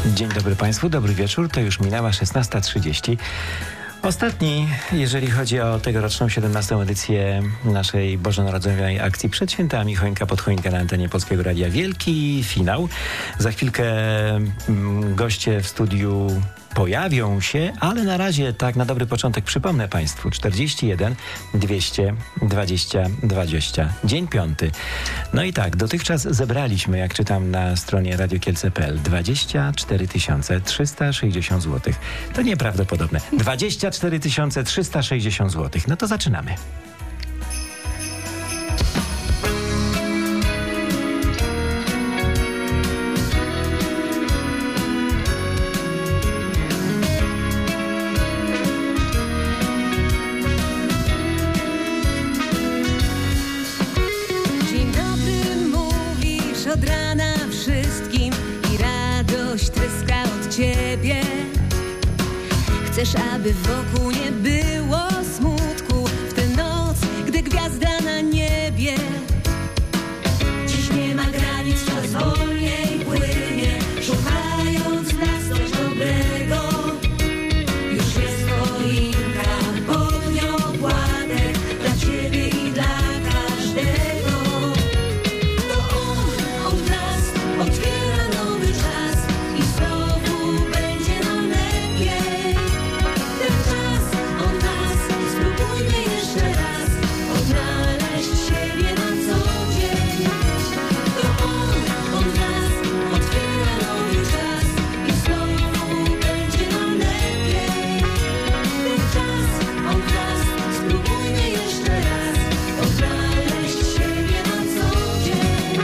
Dzień dobry Państwu, dobry wieczór. To już minęła 16:30. Ostatni, jeżeli chodzi o tegoroczną 17. edycję naszej bożonarodzeniowej akcji przed świętami Choinka pod choinkę na antenie Polskiego Radia. Wielki finał. Za chwilkę goście w studiu pojawią się, ale na razie tak na dobry początek przypomnę Państwu 41 200 20 20. Dzień 5. No i tak, dotychczas zebraliśmy, jak czytam na stronie radiokielce.pl, 24 360 zł. To nieprawdopodobne. 24 360 zł. No to zaczynamy. Od rana wszystkim i radość tryska od ciebie. Chcesz, aby wokół nie było smutku w tę noc, gdy gwiazda na niebie. Dziś nie ma granic, czas wolniej płynie, szukając nas coś dobrego. Już jest choinka, pod nią płatek dla ciebie i dla każdego. Otwiera nowy czas i znowu będzie nam lepiej. Ten czas od nas, spróbujmy jeszcze raz odnaleźć siebie na co dzień. To on nas otwiera nowy czas i znowu będzie nam lepiej. Ten czas od nas, spróbujmy jeszcze raz odnaleźć siebie na co dzień.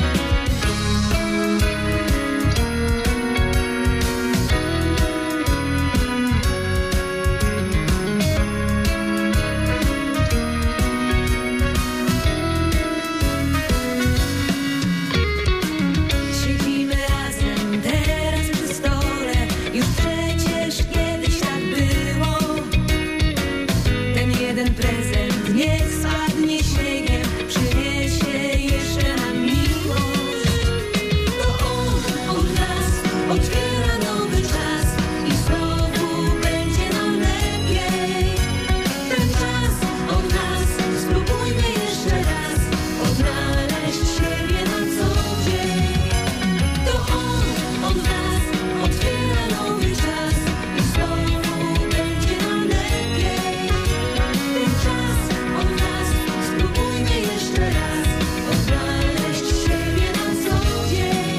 Siedzimy razem teraz przy stole, już przecież kiedyś tak było. Ten jeden prezent niech spadnie śniegiem, przyniesie jeszcze nam miłość. To on od nas otwiera nowy czas i znowu będzie nam lepiej. Ten czas od nas, spróbujmy jeszcze raz odnaleźć siebie na co dzień. To on od nas otwiera nowy czas i znowu będzie nam lepiej. Ten czas od nas, spróbujmy jeszcze raz odnaleźć siebie na co dzień.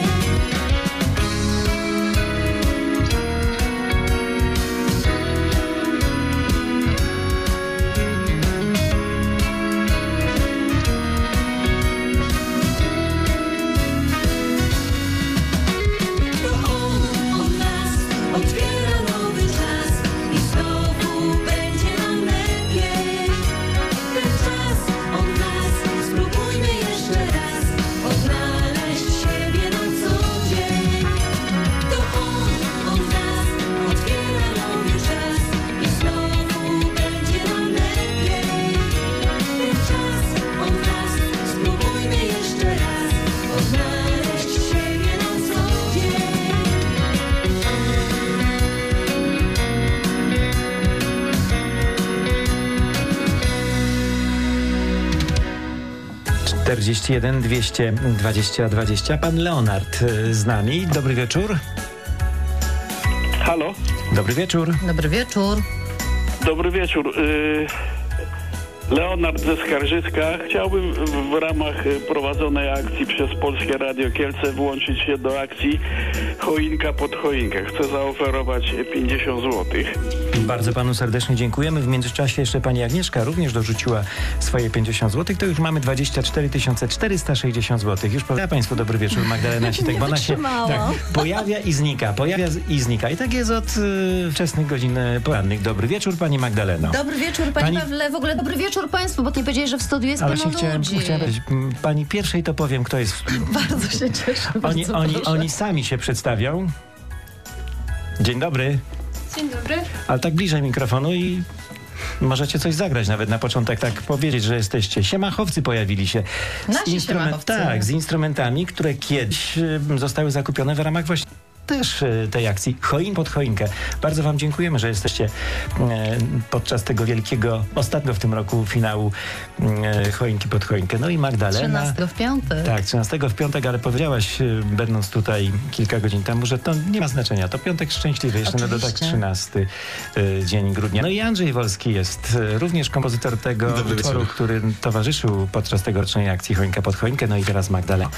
'To on od nas otwiera nowy czas i znowu będzie nam lepiej. Ten czas od nas, spróbujmy jeszcze raz odnaleźć siebie na co dzień. To on od nas otwiera nowy czas i znowu będzie nam lepiej. Ten czas od nas, spróbujmy jeszcze raz odnaleźć siebie na co dzień. 41 200 20 20. Pan Leonard z nami. Dobry wieczór. Halo? Dobry wieczór. Dobry wieczór. Dobry wieczór. Leonard ze Skarżyska. Chciałbym w ramach prowadzonej akcji przez Polskie Radio Kielce włączyć się do akcji Choinka pod choinkę. Chcę zaoferować 50 zł. Bardzo panu serdecznie dziękujemy. W międzyczasie jeszcze pani Agnieszka również dorzuciła swoje 50 zł. To już mamy 24 460 zł. Już powiem państwu dobry wieczór, Magdalena Sitek, bo ona się pojawia i znika, pojawia i znika. I tak jest od wczesnych godzin porannych. Dobry wieczór pani Magdaleno. Dobry wieczór pani Pawle. W ogóle dobry wieczór państwu, bo nie powiedzieli, że w studiu jest ale pełno ludzi. Chciałem powiedzieć, pani pierwszej to powiem, kto jest w studiu. Bardzo się cieszę. Oni sami się przedstawią. Dzień dobry. Dzień dobry. Ale tak bliżej mikrofonu i możecie coś zagrać nawet na początek, tak powiedzieć, że jesteście. Siemachowcy pojawili się. Nasi siemachowcy. Tak, z instrumentami, które kiedyś zostały zakupione w ramach właśnie też tej akcji Choin pod choinkę. Bardzo wam dziękujemy, że jesteście podczas tego wielkiego, ostatniego w tym roku finału Choinki pod choinkę. No i Magdalena. 13 w piątek. Tak, 13 w piątek, ale powiedziałaś, będąc tutaj kilka godzin temu, że to nie ma znaczenia. To piątek szczęśliwy, jeszcze na dodatek 13 dzień grudnia. No i Andrzej Wolski jest również kompozytor tego utworu, który towarzyszył podczas tegorocznej akcji Choinka pod choinkę. No i teraz Magdalena.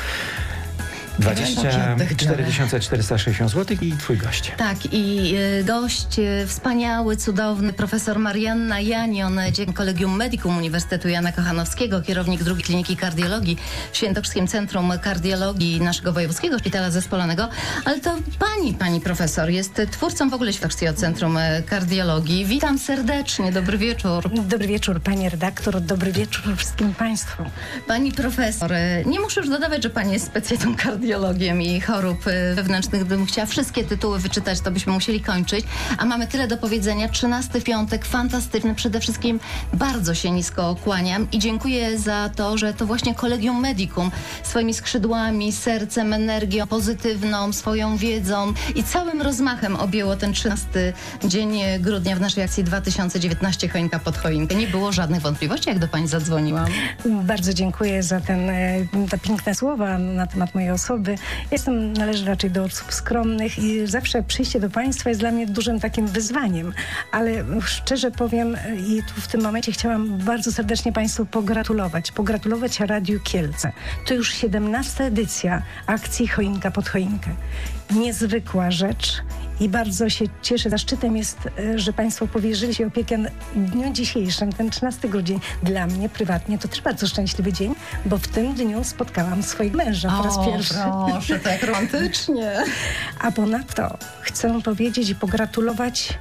24 460 zł i twój gość. Tak, i gość wspaniały, cudowny, profesor Marianna Janion, dziekan Collegium Medicum Uniwersytetu Jana Kochanowskiego, kierownik drugiej kliniki kardiologii w Świętokrzyskim Centrum Kardiologii naszego Wojewódzkiego Szpitala Zespolonego. Ale to pani profesor jest twórcą w ogóle Świętokrzyskiego Centrum Kardiologii. Witam serdecznie, dobry wieczór. Dobry wieczór, pani redaktor, dobry wieczór wszystkim państwu. Pani profesor, nie muszę już dodawać, że pani jest specjalistą kardiologiem i chorób wewnętrznych. Gdybym chciała wszystkie tytuły wyczytać, to byśmy musieli kończyć. A mamy tyle do powiedzenia. 13 piątek, fantastyczny. Przede wszystkim bardzo się nisko kłaniam i dziękuję za to, że to właśnie Collegium Medicum swoimi skrzydłami, sercem, energią pozytywną, swoją wiedzą i całym rozmachem objęło ten 13 dzień grudnia w naszej akcji 2019 Choinka pod choinkę. Nie było żadnych wątpliwości, jak do pani zadzwoniłam. Bardzo dziękuję za te piękne słowa na temat mojej osoby. Należę raczej do osób skromnych i zawsze przyjście do państwa jest dla mnie dużym takim wyzwaniem. Ale szczerze powiem i tu w tym momencie chciałam bardzo serdecznie państwu pogratulować Radiu Kielce. To już 17. edycja akcji Choinka pod choinkę. Niezwykła rzecz. I bardzo się cieszę, zaszczytem jest, że państwo powierzyli się opiekę w dniu dzisiejszym, ten 13 grudzień. Dla mnie prywatnie to też bardzo szczęśliwy dzień, bo w tym dniu spotkałam swojego męża po raz pierwszy. Proszę, tak romantycznie. A ponadto chcę powiedzieć i pogratulować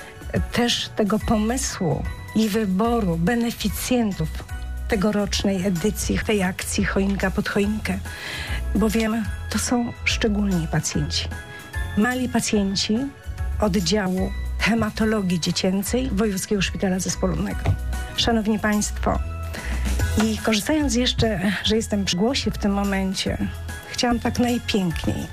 też tego pomysłu i wyboru beneficjentów tegorocznej edycji tej akcji Choinka pod choinkę, bowiem to są szczególni pacjenci. Mali pacjenci oddziału hematologii dziecięcej Wojewódzkiego Szpitala Zespolonego. Szanowni Państwo, i korzystając jeszcze, że jestem przy głosie w tym momencie, chciałam tak najpiękniej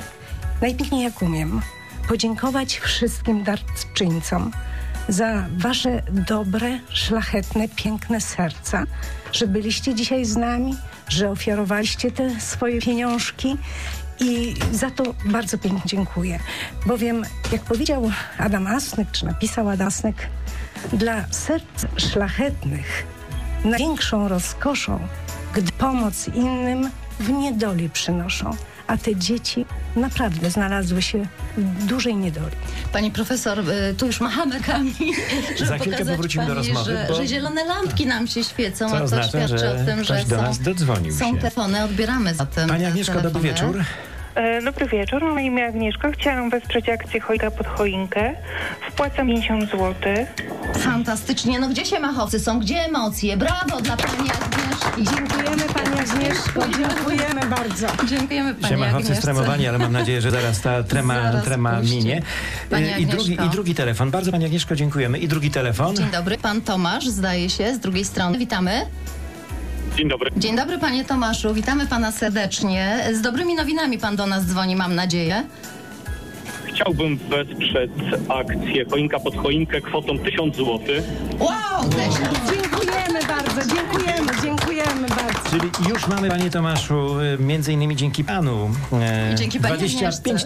jak umiem, podziękować wszystkim darczyńcom za wasze dobre, szlachetne, piękne serca, że byliście dzisiaj z nami, że ofiarowaliście te swoje pieniążki. I za to bardzo pięknie dziękuję. Bowiem, jak powiedział Adam Asnyk, czy napisał Adam Asnyk, dla serc szlachetnych największą rozkoszą, gdy pomoc innym w niedoli przynoszą. A te dzieci naprawdę znalazły się w dużej niedoli. Pani profesor, tu już machamy kamień, żeby Za chwilkę powrócimy do rozmowy, że zielone lampki nam się świecą, co a to oznacza, świadczy że o tym, że ktoś do nas dodzwonił są się. telefony, odbieramy zatem. Pani Agnieszko, dobry wieczór. Dobry wieczór, mam na imię Agnieszka. Chciałam wesprzeć akcję Choinka pod choinkę. Wpłacam 50 zł. Fantastycznie. No gdzie się machowcy są? Gdzie emocje? Brawo dla pani Agnieszki. Dziękujemy pani Agnieszko, dziękujemy bardzo. Dziękujemy pani Siemachowcy Agnieszce. stremowani, ale mam nadzieję, że zaraz ta trema puści. minie. Pani I drugi telefon. Bardzo pani Agnieszko dziękujemy. I drugi telefon. Dzień dobry. Pan Tomasz, zdaje się, z drugiej strony. Witamy. Dzień dobry. Dzień dobry, panie Tomaszu. Witamy pana serdecznie. Z dobrymi nowinami pan do nas dzwoni, mam nadzieję. Chciałbym wesprzeć akcję Choinka pod choinkę kwotą 1000 zł. Wow! Dziękujemy bardzo, dziękujemy bardzo. Czyli już mamy, panie Tomaszu, między innymi dzięki panu, Dzięki pani 25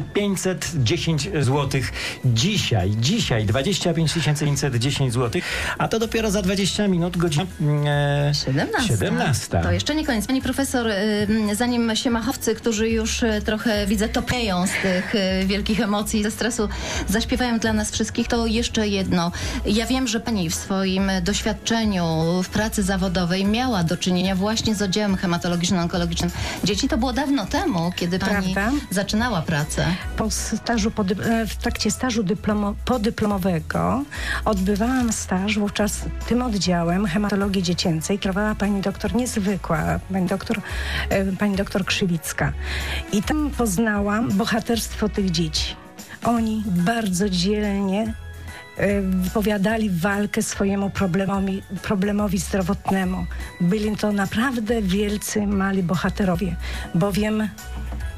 510 zł. Dzisiaj 25 510 zł, a to dopiero za 20 minut, godzina 17. To jeszcze nie koniec. Pani profesor, zanim się machowcy, którzy już trochę, widzę, topnieją z tych wielkich emocji, ze stresu, zaśpiewają dla nas wszystkich, to jeszcze jedno. Ja wiem, że pani w swoim doświadczeniu w pracy zawodowej miała do czynienia właśnie z oddziałem hematologicznym, onkologicznym dzieci. To było dawno temu, kiedy pani zaczynała pracę. W trakcie stażu podyplomowego odbywałam staż wówczas tym oddziałem hematologii dziecięcej. Kierowała pani doktor niezwykła, pani doktor Krzywicka. I tam poznałam bohaterstwo tych dzieci. Oni bardzo dzielnie wypowiadali walkę swojemu problemowi zdrowotnemu. Byli to naprawdę wielcy, mali bohaterowie, bowiem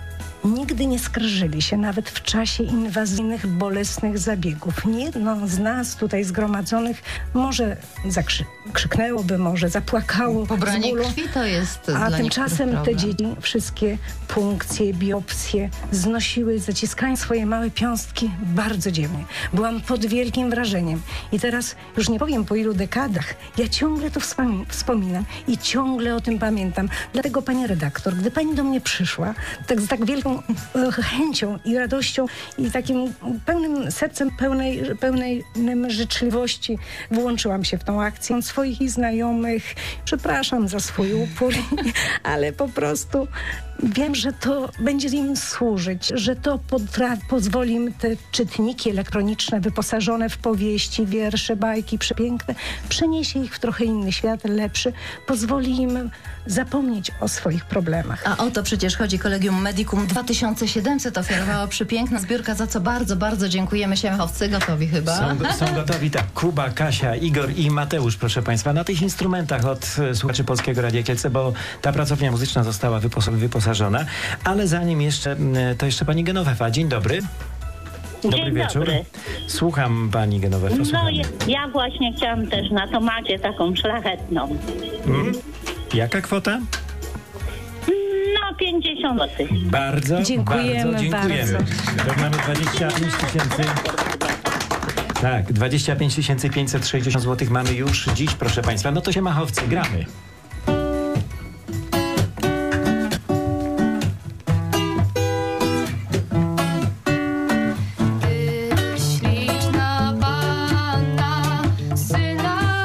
nigdy nie skarżyli się, nawet w czasie inwazyjnych, bolesnych zabiegów. Niejedno z nas tutaj zgromadzonych może krzyknęłoby, może zapłakało Pobranie z bólu. krwi to jest A dla tymczasem niektórych te problem. dzieci wszystkie punkcje, biopsje znosiły, zaciskając swoje małe piąstki bardzo dzielnie. Byłam pod wielkim wrażeniem. I teraz już nie powiem po ilu dekadach, ja ciągle to wspominam i ciągle o tym pamiętam. Dlatego, pani redaktor, gdy pani do mnie przyszła, tak z tak wielką chęcią i radością i takim pełnym sercem, pełnym życzliwości włączyłam się w tą akcję swoich i znajomych. Przepraszam za swój upór, ale po prostu wiem, że to będzie im służyć, że to pozwoli im te czytniki elektroniczne wyposażone w powieści, wiersze, bajki przepiękne, przeniesie ich w trochę inny świat, lepszy, pozwoli im zapomnieć o swoich problemach. A o to przecież chodzi. Collegium Medicum 2700 ofiarowała przepiękna zbiórka, za co bardzo, bardzo dziękujemy. Siemachowcy, gotowi chyba? Są gotowi, tak. Kuba, Kasia, Igor i Mateusz, proszę państwa, na tych instrumentach od słuchaczy Polskiego Radia Kielce, bo ta pracownia muzyczna została wyposażona. Ale zanim jeszcze, to jeszcze pani Genowefa. Dzień dobry. Dobry wieczór. Dobry. Słucham pani Genowefa. No ja właśnie chciałam też na tomacie taką szlachetną. Jaka kwota? No 50 zł. Bardzo Dziękujemy dziękujemy. To mamy 25 tysięcy. Tak, 25 560 zł mamy już dziś, proszę państwa. No to Siemachowcy, gramy. Śliczna panna syna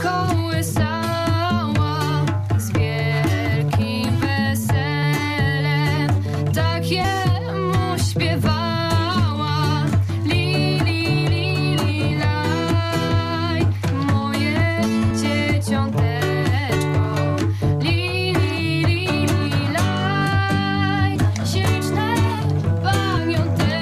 kołysała z wielkim weselem, takiemu śpiewała. Li, li, li, li, laj, moje dzieciąteczko. Li, li, li, li, laj, śliczne pamiąteczko.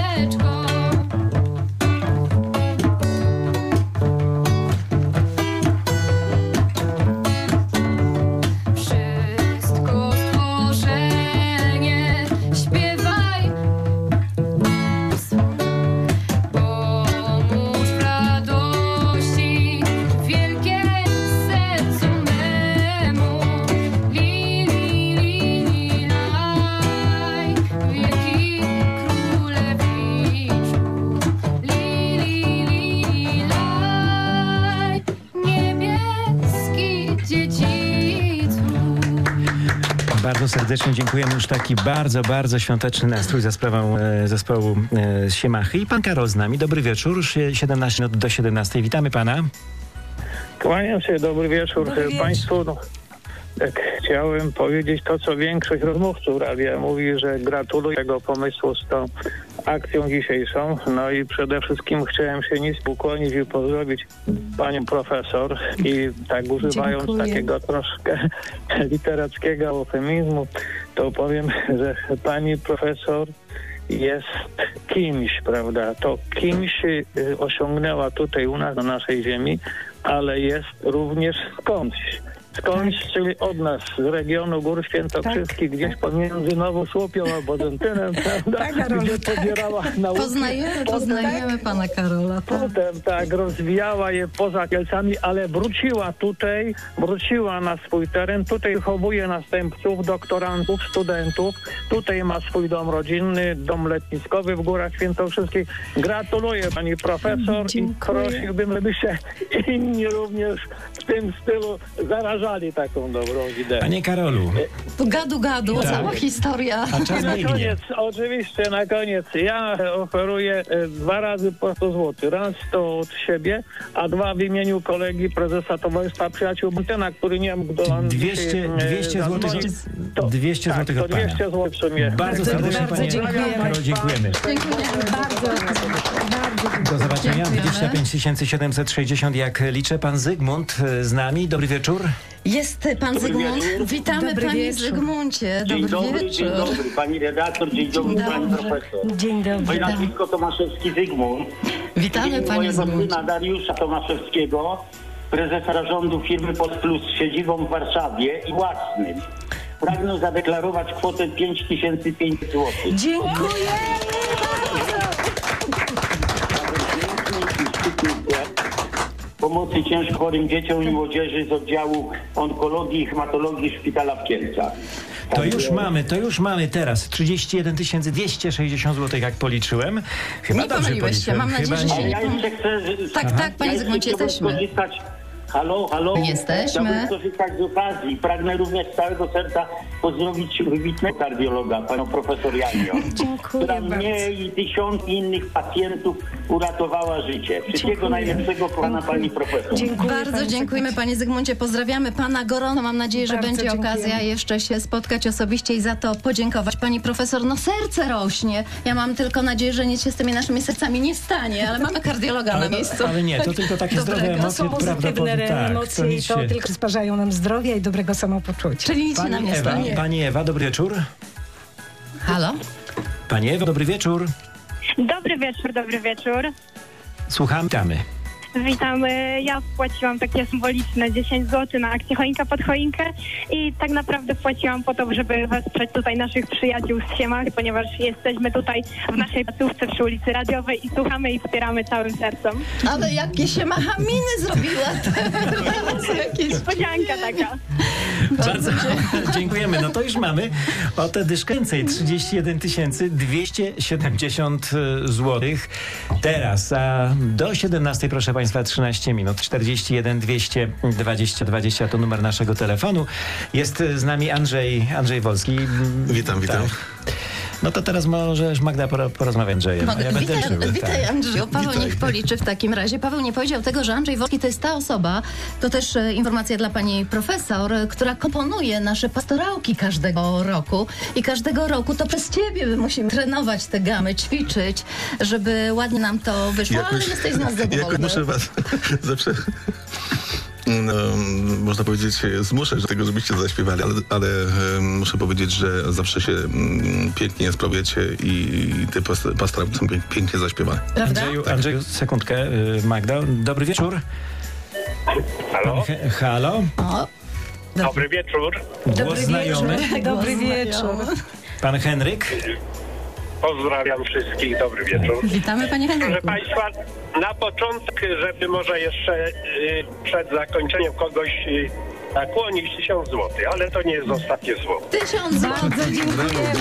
Wszystko stworzenie śpiewaj, pomóż w radości wielkiej sercu memu. Li, li, li, li, laj, wielki królewiczu. Li, li, li, li, laj, niebieski dziedzicu. Bardzo serdecznie dziękujemy. Już taki bardzo, bardzo świąteczny nastrój za sprawą zespołu Siemachy. I pan Karol z nami. Dobry wieczór. Już 17 minut do 17. Witamy pana. Kłaniam się, dobry wieczór Państwu. No, tak, chciałem powiedzieć to, co większość rozmówców radia mówi, że gratuluję tego pomysłu z tą akcją dzisiejszą. No i przede wszystkim chciałem się nisko ukłonić i pozdrowić panią profesor i tak używając Dziękuję. takiego troszkę literackiego eufemizmu, to powiem, że pani profesor jest kimś, prawda? To kimś osiągnęła tutaj u nas, na naszej ziemi, ale jest również skądś. Skądś, czyli od nas, z regionu Gór Świętokrzyskich, gdzieś pomiędzy Nową Słupią a Bodzentynem, prawda? Tak, Karolu, Gdzie tak. pobierała nauki. Poznajemy pana Karola. Tak. Potem tak, rozwijała je poza Kielcami, ale wróciła na swój teren, tutaj wychowuje następców, doktorantów, studentów, tutaj ma swój dom rodzinny, dom letniskowy w Górach Świętokrzyskich. Gratuluję pani profesor Dziękuję. i prosiłbym, żeby się inni również w tym stylu zarażali taką dobrą ideę. Panie Karolu, Gadu, Tak. cała historia. a czas Na biegnie. koniec, oczywiście, na koniec. Ja oferuję 2 razy po 100 zł. Raz to od siebie, a 2 w imieniu kolegi prezesa Towarzystwa Przyjaciół Bontyna, który nie mógł do 200 zł. 200 tak, zł to od pana. 200 zł w sumie. Bardzo serdecznie Bardzo panie dziękujemy. Karol, dziękujemy. Bardzo. Do zobaczenia. Dziękujemy. 25 760, jak liczę. Pan Zygmunt z nami. Dobry wieczór. Jest pan Zygmunt. Witamy Dobry panie wieczór. Zygmuncie. Dzień Dobry dobry, wieczór. dzień dobry, pani redaktor, dzień dobry, pani Dobrze. profesor. Dzień dobry. Moje nazwisko Tomaszewski Zygmunt. Witamy W imieniu panie mojego Zygmuncie. syna Dariusza Tomaszewskiego, prezesa zarządu firmy Post Plus z siedzibą w Warszawie i własnym. pragnę zadeklarować kwotę 5500 zł. Dziękujemy Pomocy ciężko chorym dzieciom i młodzieży z oddziału onkologii i hematologii Szpitala w Kielcach. To już mamy teraz 31 260 zł, jak policzyłem. Chyba Nie dobrze pomyliłeś się, policzyłem. mam nadzieję, że się Ale nie ja jeszcze chcę... Tak, panie Zygmuncie, jesteśmy. Skorzystać. Halo? Jesteśmy. Chciałbym skorzystać z okazji. Pragnę również z całego serca pozdrowić wybitnego kardiologa, panią profesor Janio, Dziękuję która bardzo. mnie i tysiące innych pacjentów uratowała życie. Wszystkiego najlepszego, pana pani profesor. Dziękuję Bardzo panie dziękujemy, panie Zygmuncie. Pozdrawiamy pana gorąco. Mam nadzieję, że Bardzo będzie dziękujemy. okazja jeszcze się spotkać osobiście i za to podziękować. Pani profesor, no serce rośnie. Ja mam tylko nadzieję, że nic się z tymi naszymi sercami nie stanie, ale mamy kardiologa na miejscu. Ale nie, to tylko takie zdrowe Dobrego. To są emocje, pozytywne prawdopodobnie. Tak, emocje i nic to się... tylko przysparzają nam zdrowia i dobrego samopoczucia. Czyli nic się nam nie stanie. Pani Ewa, dobry wieczór. Halo? Pani Ewa, dobry wieczór. Dobry wieczór. Słucham, witamy. Witam. Ja wpłaciłam takie symboliczne 10 zł na akcję Choinka pod choinkę i tak naprawdę wpłaciłam po to, żeby wesprzeć tutaj naszych przyjaciół z Siemach, ponieważ jesteśmy tutaj w naszej placówce przy ulicy Radiowej i słuchamy i wspieramy całym sercem. Ale jakie się machaminy zrobiła teraz. Jakieś... Niespodzianka taka. Bardzo dziękujemy. No to już mamy o tę dyszkę więcej. 31 270 zł. Teraz, a do 17, proszę Państwa, 13 minut. 41 220 20 to numer naszego telefonu. Jest z nami Andrzej Wolski. Witam. No to teraz możesz, Magda, porozmawiać z Andrzejem. Mogę. Ja będę żył, Witaj tak. Andrzeju. Paweł niech policzy w takim razie. Paweł nie powiedział tego, że Andrzej Wolski to jest ta osoba, to też informacja dla pani profesor, która komponuje nasze pastorałki każdego roku. I każdego roku to przez ciebie my musimy trenować te gamy, ćwiczyć, żeby ładnie nam to wyszło, ale jesteś z nas Jakoś zadowolony. muszę was zawsze... No, można powiedzieć, zmuszę do tego, żebyście zaśpiewali, ale muszę powiedzieć, że zawsze się pięknie sprawiacie i te pastorałki są pięknie zaśpiewane. Prawda? Andrzeju, sekundkę. Magda, dobry wieczór. Halo? Halo? O, Dobry wieczór. Głos znajomy. Dobry wieczór. Pan Henryk. Pozdrawiam wszystkich. Dobry wieczór. witamy panie Proszę Henryku. Państwa, na początek, żeby może jeszcze przed zakończeniem kogoś nakłonić 1000 zł, ale to nie jest ostatnie złoto. 1000 zł. Bardzo dziękujemy.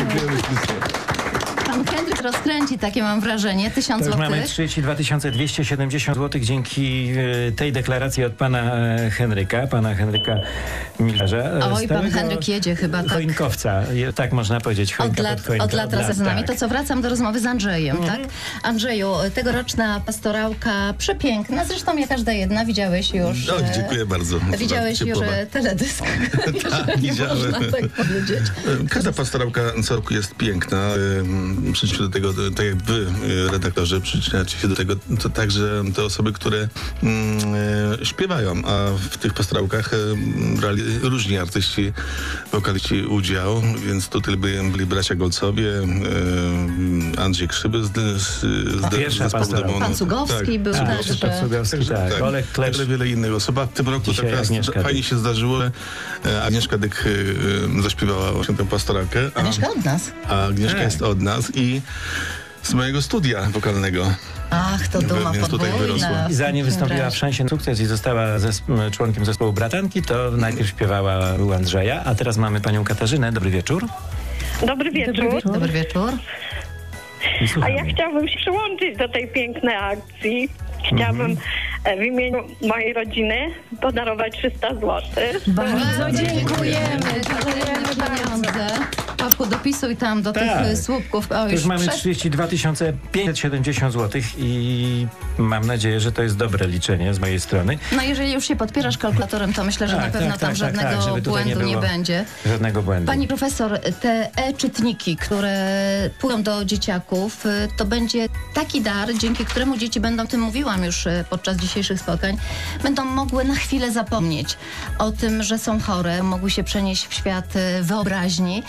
Pan Henryk rozkręci, takie mam wrażenie. 1000 To już zł. mamy 32 270 zł dzięki tej deklaracji od pana Henryka Millerza. Oj, pan Henryk jedzie chyba, tak. Choinkowca, tak można powiedzieć. Od lat razem z nami. tak. To co, wracam do rozmowy z Andrzejem, tak? Andrzeju, tegoroczna pastorałka przepiękna, zresztą ja każda jedna, widziałeś już. No, dziękuję bardzo. Widziałeś już Ciepłowa. Teledysk, jeżeli widziałem. można tak powiedzieć. Każda pastorałka co roku jest piękna. Przyczynię do tego, tak jak wy, redaktorzy, przyczyniacie się do tego, to także te osoby, które śpiewają, a w tych pastorałkach brali różni artyści, wokaliści udział, więc tutaj byli bracia Golcowie, Andrzej Krzyby z Pierwsza zespołu pastorałka. demonu. Pan Cugowski był też. Pan Cugowski, tak. Olek Klecz. Także wiele innych osób. A w tym roku Dzisiaj tak raz Agnieszka fajnie Dyk. się zdarzyło, że Agnieszka Dyk zaśpiewała właśnie tę pastorałkę. Agnieszka od nas. A Agnieszka Tak. jest od nas i z mojego studia wokalnego. Ach, to duma Więc tutaj podwójna. wyrosła. I zanim wystąpiła w Szansie na Sukces i została członkiem zespołu Bratanki, to najpierw śpiewała u Andrzeja, a teraz mamy panią Katarzynę. Dobry wieczór. Dobry wieczór. Dobry wieczór. I A słuchamy. ja chciałabym się przyłączyć do tej pięknej akcji. Chciałabym w imieniu mojej rodziny podarować 300 zł. Bardzo dziękujemy. Kolejne pieniądze. Pawku, dopisuj tam do Tak. tych słupków. O, To już mamy przez- 32 570 zł i mam nadzieję, że to jest dobre liczenie z mojej strony. No jeżeli już się podpierasz kalkulatorem, to myślę, że Tak, na pewno tak, tam tak, żadnego tak, żeby tutaj błędu nie było będzie. Żadnego błędu. Pani profesor, te e-czytniki, które pójdą do dzieciaków, to będzie taki dar, dzięki któremu dzieci będą, o tym mówiłam już podczas dzisiejszych spotkań, będą mogły na chwilę zapomnieć o tym, że są chore, mogły się przenieść w świat wyobraźni,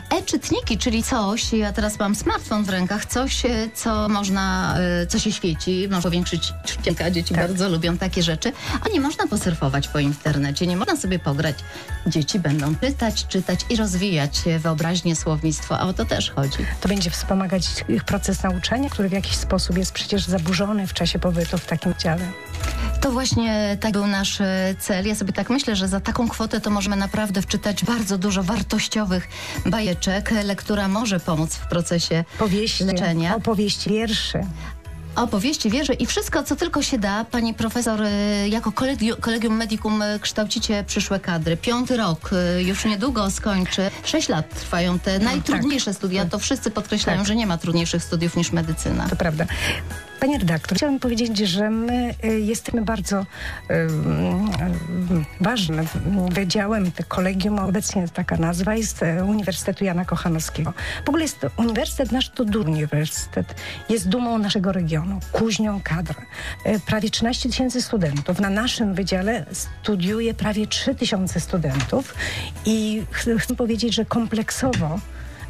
E-czytniki, czyli coś, ja teraz mam smartfon w rękach, coś, co się świeci, można powiększyć ścianka, dzieci bardzo lubią takie rzeczy, a nie można posurfować po internecie, nie można sobie pograć. Dzieci będą czytać i rozwijać wyobraźnię, słownictwo, a o to też chodzi. To będzie wspomagać ich proces nauczania, który w jakiś sposób jest przecież zaburzony w czasie pobytu w takim dziale. To właśnie tak był nasz cel. Ja sobie tak myślę, że za taką kwotę to możemy naprawdę wczytać bardzo dużo wartościowych bajeczek. Lektura może pomóc w procesie leczenia. Opowieści, wiersze. Opowieści, wiersze i wszystko, co tylko się da. Pani profesor, jako Collegium Medicum kształcicie przyszłe kadry. 5. rok już niedługo skończy. 6 lat trwają te najtrudniejsze studia. To wszyscy podkreślają, że nie ma trudniejszych studiów niż medycyna. To prawda. Panie redaktor, chciałabym powiedzieć, że my jesteśmy bardzo ważnym wydziałem, kolegium, obecnie taka nazwa jest Uniwersytetu Jana Kochanowskiego. W ogóle jest to uniwersytet nasz, to duży uniwersytet. Jest dumą naszego regionu, kuźnią kadr. Prawie 13 000 studentów. Na naszym wydziale studiuje prawie 3 000 studentów i chcę powiedzieć, że kompleksowo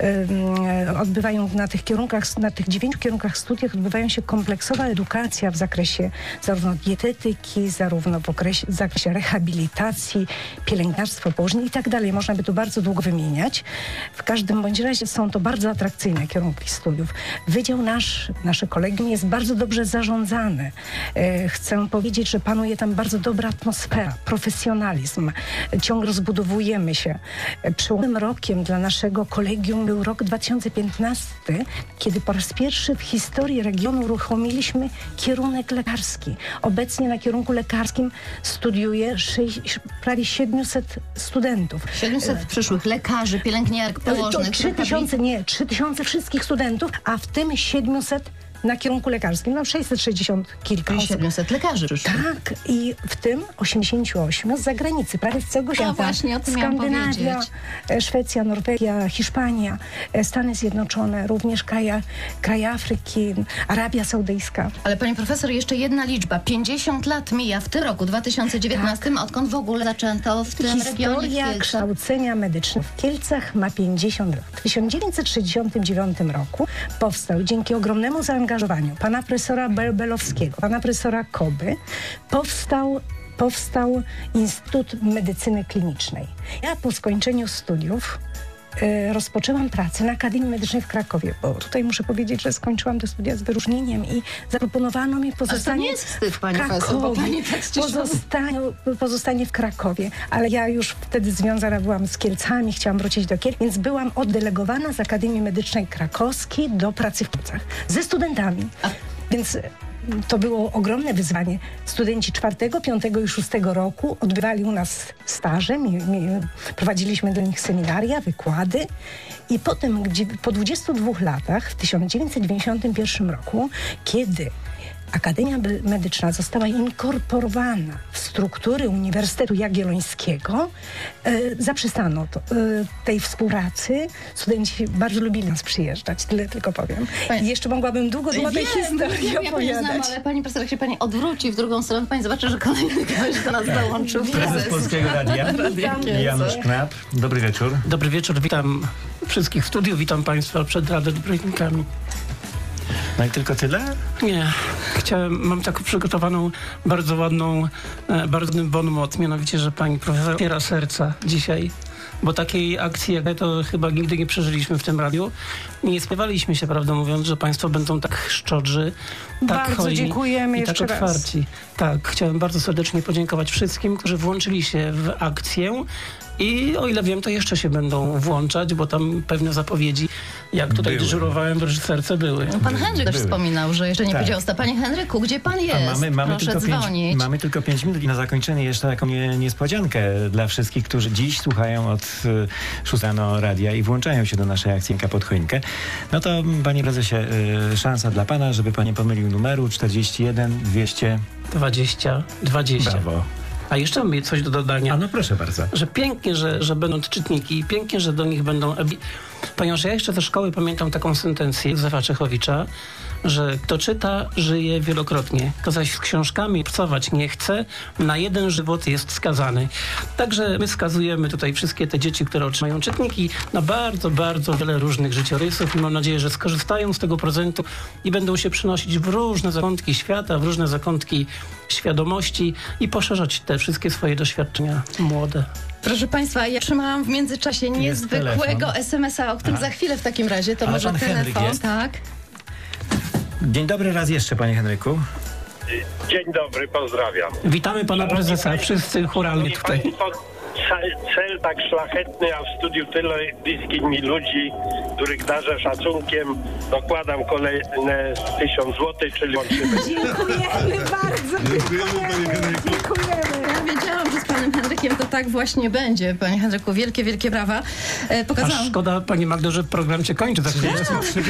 odbywają na tych 9 kierunkach studiów odbywają się kompleksowa edukacja w zakresie zarówno dietetyki, zarówno w zakresie rehabilitacji, pielęgniarstwo, położenie i tak dalej. Można by tu bardzo wymieniać. W każdym bądź razie są to bardzo atrakcyjne kierunki studiów. Wydział nasze kolegium jest bardzo dobrze zarządzany. Chcę powiedzieć, że panuje tam bardzo dobra atmosfera, profesjonalizm. Ciągle rozbudowujemy się. Przełomowym rokiem dla naszego kolegium był rok 2015, kiedy po raz pierwszy w historii regionu uruchomiliśmy kierunek lekarski. Obecnie na kierunku lekarskim studiuje prawie 700 studentów. 700 przyszłych lekarzy, pielęgniarek, położnych. 3000 wszystkich studentów, a w tym 700 na kierunku lekarskim, 660 kilka osób. 700 lekarzy przyszło. Tak, i w tym 88 z zagranicy, prawie z całego świata. Właśnie o tym Skandynawia, Szwecja, Norwegia, Hiszpania, Stany Zjednoczone, również kraje Afryki, Arabia Saudyjska. Ale pani profesor, jeszcze jedna liczba. 50 lat mija w tym roku, 2019, odkąd w ogóle zaczęto w tym regionie Historia kształcenia medycznego w Kielcach ma 50 lat. W 1969 roku powstał dzięki ogromnemu zaangażowaniu pana profesora Belbelowskiego, pana profesora Koby, powstał Instytut Medycyny Klinicznej. Ja po skończeniu studiów rozpoczęłam pracę na Akademii Medycznej w Krakowie, bo tutaj muszę powiedzieć, że skończyłam te studia z wyróżnieniem i zaproponowano mi pozostanie w Krakowie. Pozostanie w Krakowie, ale ja już wtedy związana byłam z Kielcami, chciałam wrócić do Kiel, więc byłam oddelegowana z Akademii Medycznej Krakowskiej do pracy w Kielcach ze studentami. Więc to było ogromne wyzwanie. Studenci 4., 5. i 6. roku odbywali u nas staże, prowadziliśmy dla nich seminaria, wykłady i potem po 22 latach, w 1991 roku, kiedy Akademia Medyczna została inkorporowana w struktury Uniwersytetu Jagiellońskiego, zaprzestano tej współpracy. Studenci bardzo lubili nas przyjeżdżać, tyle tylko powiem. I jeszcze mogłabym długo tej historii opowiadać. Znam, ale pani profesor, jak się pani odwróci w drugą stronę, pani zobaczy, że kolejny gość do nas dołączył. Prezes Polskiego Radia, Janusz Knap. Dobry wieczór. Dobry wieczór, witam wszystkich w studiu, witam państwa przed radioodbiornikami. No i tylko tyle? Nie. Mam taką przygotowaną, bardzo ładną, bardzo ładny bon mot, mianowicie, że pani profesor otwiera serca dzisiaj, bo takiej akcji jak to chyba nigdy nie przeżyliśmy w tym radiu. Nie spodziewaliśmy się, prawdę mówiąc, że państwo będą tak szczodrzy, tak bardzo hojni dziękujemy i tak jeszcze otwarci. raz. Tak, chciałem bardzo serdecznie podziękować wszystkim, którzy włączyli się w akcję. I o ile wiem, to jeszcze się będą włączać, bo tam pewne zapowiedzi, jak tutaj dyżurowałem w reżyserce, były. Pan Henryk też wspominał, że jeszcze nie powiedział. Panie Henryku, gdzie pan jest? Proszę dzwonić. Mamy tylko 5 minut i na zakończenie jeszcze taką niespodziankę dla wszystkich, którzy dziś słuchają od 6 rano radia i włączają się do naszej akcji pod choinkę. No to, panie prezesie, szansa dla pana, żeby pan nie pomylił numeru 41 200 20. Brawo. A jeszcze mam coś do dodania. A no proszę bardzo. Że pięknie, że będą te czytniki, pięknie, że do nich będą... Ponieważ ja jeszcze ze szkoły pamiętam taką sentencję Józefa Czechowicza, że kto czyta, żyje wielokrotnie. Kto zaś z książkami pracować nie chce, na jeden żywot jest skazany. Także my skazujemy tutaj wszystkie te dzieci, które otrzymają czytniki, na bardzo, bardzo wiele różnych życiorysów i mam nadzieję, że skorzystają z tego prezentu i będą się przynosić w różne zakątki świata, w różne zakątki świadomości i poszerzać te wszystkie swoje doświadczenia młode. Proszę Państwa, ja trzymałam w międzyczasie niezwykłego SMS-a, o którym za chwilę w takim razie, to Ale może pan Henryk telefon. jest? Tak. Dzień dobry raz jeszcze, panie Henryku. Dzień dobry, pozdrawiam. Witamy pana prezesa, wszyscy chóralnie tutaj. Cel tak szlachetny, a w studiu tyle bliskich mi ludzi, których darzę szacunkiem. Dokładam kolejne 1000 złotych, czyli łączymy. Dziękujemy bardzo. Dziękujemy, panie Henryku. Dziękujemy. Ja wiedziałam, że z panem Henrykiem to tak właśnie będzie. Panie Henryku, wielkie, wielkie brawa. Aż szkoda, pani Magdo, że program się kończy za chwilę.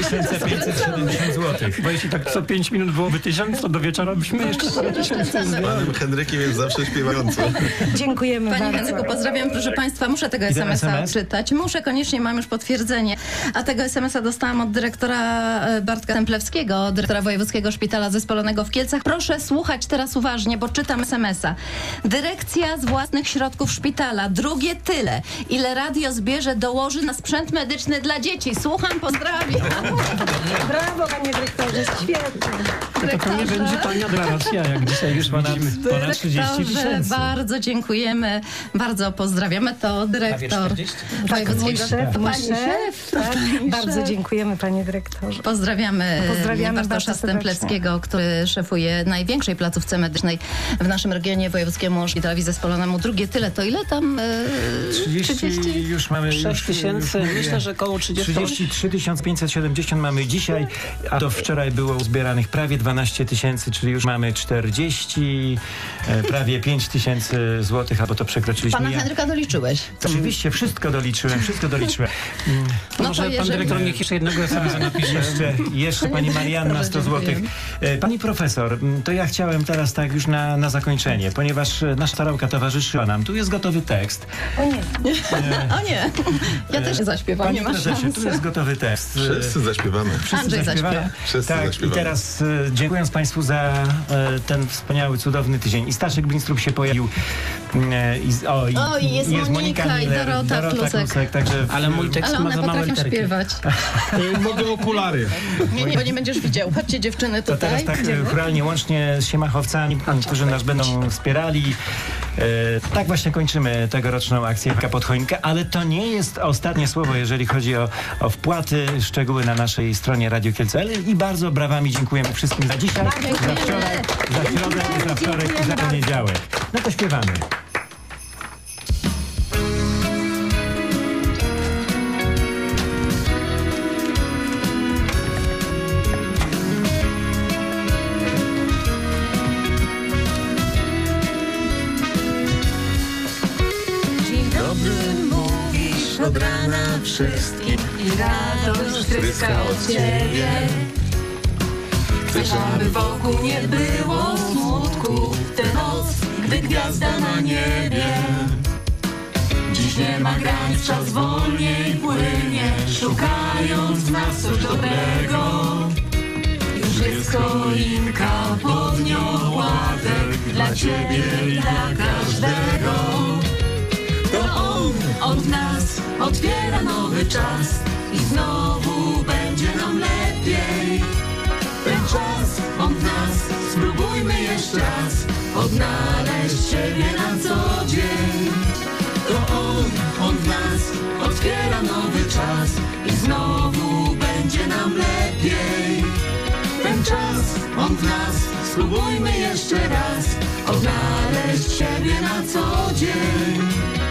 3570 zł. Bo jeśli tak co 5 minut byłoby 1000, to do wieczora byśmy jeszcze parę tysięcy. Z panem Henrykiem jest zawsze śpiewająco. Dziękujemy Panie bardzo. Henryku, pozdrawiam, proszę Państwa. Muszę tego SMS-a czytać. Muszę, koniecznie, mam już potwierdzenie. A tego SMS-a dostałam od dyrektora Bartka Templewskiego, dyrektora Wojewódzkiego Szpitala Zespolonego w Kielcach. Proszę słuchać teraz uważnie, bo czytam SMS-a. Dyrekcja z własnych środków szpitala. Drugie tyle. Ile radio zbierze, dołoży na sprzęt medyczny dla dzieci. Słucham, pozdrawiam. Brawo, panie dyrektorze, świetnie. To nie będzie tania dla nas, jak dzisiaj już Ponad 30 Dyrektorze, 000. bardzo dziękujemy, bardzo pozdrawiamy. To dyrektor Wojewódzkiego Mój szef, tak. Bardzo dziękujemy, panie dyrektorze. Pozdrawiamy Bartosza bardzo serdecznie. Stempleckiego, który szefuje największej placówce medycznej w naszym regionie, Wojewódzkiemu Szpitalowi Zespolonemu. Drugie tyle, to ile tam? 30 już mamy. 6 tysięcy, myślę, że około 30. 33 570 mamy dzisiaj, a do wczoraj było uzbieranych prawie 12 tysięcy, czyli już mamy 40, prawie 5 tysięcy złotych, albo to przekroczyliśmy. Pana Henryka doliczyłeś. Oczywiście, wszystko doliczyłem. To może pan dyrektor niech jeszcze jednego SMS-a napisze. Jeszcze pani Marianna 100 złotych. Pani profesor, to ja chciałem teraz tak już na zakończenie, ponieważ nasza starałka towarzyszyła nam. Tu jest gotowy tekst. O nie. O nie, ja też zaśpiewam, Panie nie ma prezesie, szans. tu jest gotowy tekst. Wszyscy zaśpiewamy. Andrzej zaśpiewa. Wszyscy Tak, zaśpiewamy. i teraz dziękując Państwu za ten wspaniały, cudowny tydzień. I Staszek Blinstrup się pojawił. Jest Monika Miller, i Dorota Klusek. Także Ale mój tekst Ale ma one za małe potrafią literki. śpiewać. Mogę okulary. Nie, bo nie będziesz widział. Chodźcie dziewczyny to tutaj. teraz tak chóralnie, łącznie z siemachowcami, którzy nas będą wspierali. Tak właśnie kończymy tegoroczną akcję pod choinkę, ale to nie jest ostatnie słowo, jeżeli chodzi o wpłaty, szczegóły na naszej stronie Radio Kielce. I bardzo brawami dziękujemy wszystkim za dzisiaj, za wczoraj, za środę, za wtorek i za poniedziałek. No to śpiewamy. Od rana wszystkim i radość tryska od ciebie. Chcesz, aby wokół nie było smutku, tę noc, gdy gwiazda na niebie. Dziś nie ma granic, czas wolniej płynie, szukając nas coś dobrego. Już jest choinka pod nią łatek, dla ciebie i dla każdego. To on w nas otwiera nowy czas i znowu będzie nam lepiej. Ten czas, on w nas, spróbujmy jeszcze raz odnaleźć siebie na co dzień. To on w nas otwiera nowy czas i znowu będzie nam lepiej. Ten czas, on w nas, spróbujmy jeszcze raz odnaleźć siebie na co dzień.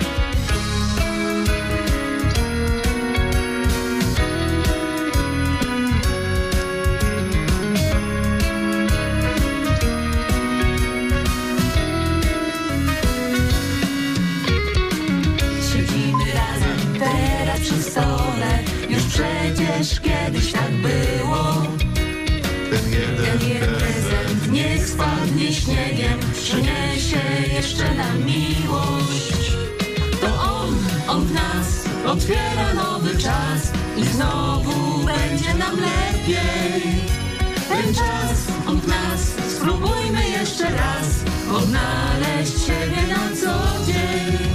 Przy stole, już przecież kiedyś tak było. Ten jeden prezent niech spadnie spadnie śniegiem, przyniesie jeszcze nam miłość. To on w nas otwiera nowy czas i znowu będzie nam lepiej. Ten czas, on w nas, spróbujmy jeszcze raz odnaleźć siebie na co dzień.